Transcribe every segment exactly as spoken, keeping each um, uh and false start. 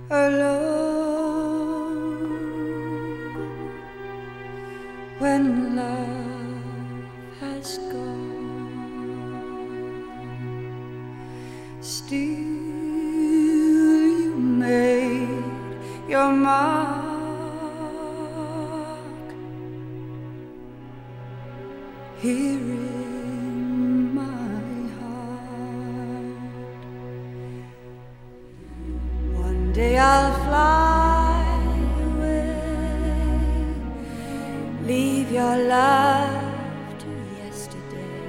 alone when love has gone. Still you made your mark here in my heart. One day I'll fly away, leave your love to yesterday.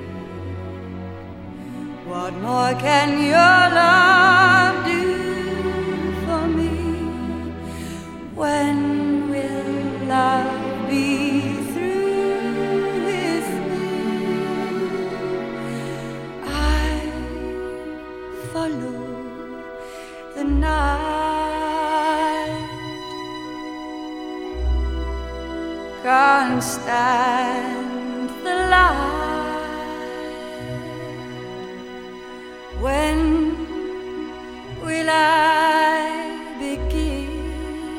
What more can your love do for me? When will love be through with me? I follow the night, can't stand the light. When will I begin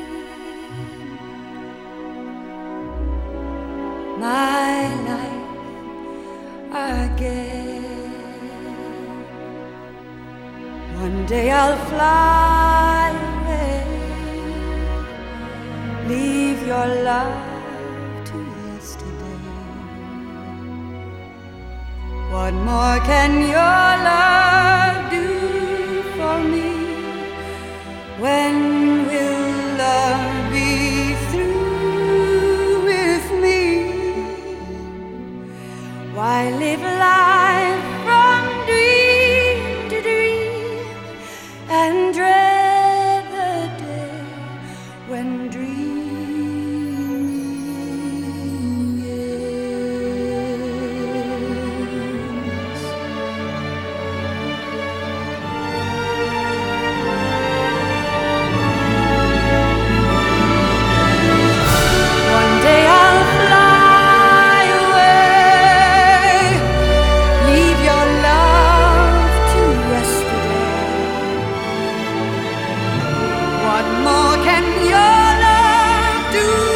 my life again? One day I'll fly away, leave your love to yesterday. What more can your love do for me? When will love be through with me? Why live life from dream to dream and dread the day when dreaming ends? One day I'll fly away, leave your love to yesterday. What more can your love do